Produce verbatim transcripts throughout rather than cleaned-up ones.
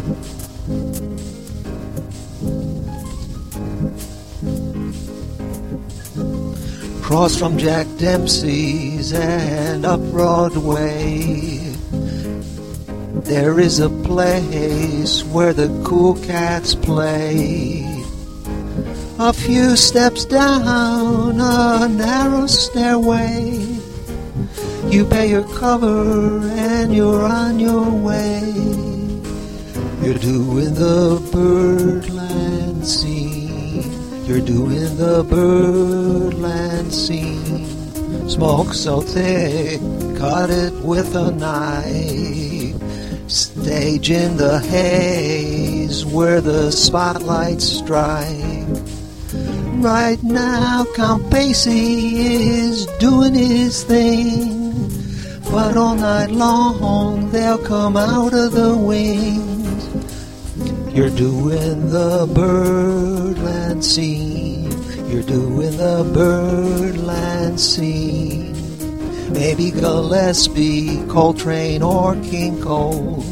Across from Jack Dempsey's and up Broadway, there is a place where the cool cats play. A few steps down a narrow stairway, you pay your cover and you're on your way. You're doing the Birdland scene. You're doing the Birdland scene. Smoke so thick, cut it with a knife. Stage in the haze where the spotlights strike. Right now Count Basie is doing his thing, but all night long they'll come out of the wings. You're doing the Birdland scene. You're doing the Birdland scene. Maybe Gillespie, Coltrane, or King Cole,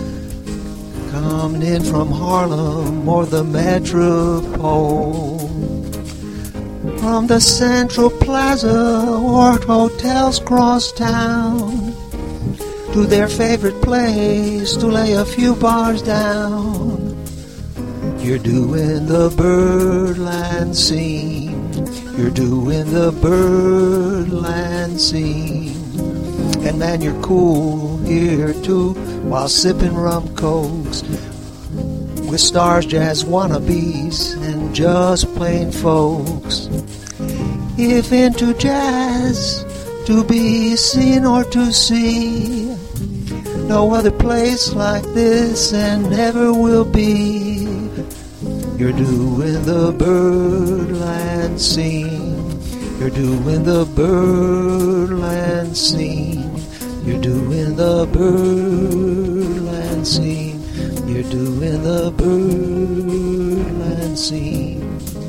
coming in from Harlem or the Metropole. From the Central Plaza or hotels cross town, to their favorite place to lay a few bars down. You're doing the Birdland scene. You're doing the Birdland scene. And man, you're cool here too, while sipping rum cokes with stars, jazz wannabes, and just plain folks. If into jazz to be seen or to see, no other place like this and never will be. You're doing the Birdland scene. You're doing the Birdland scene. You're doing the Birdland scene. You're doing the Birdland scene.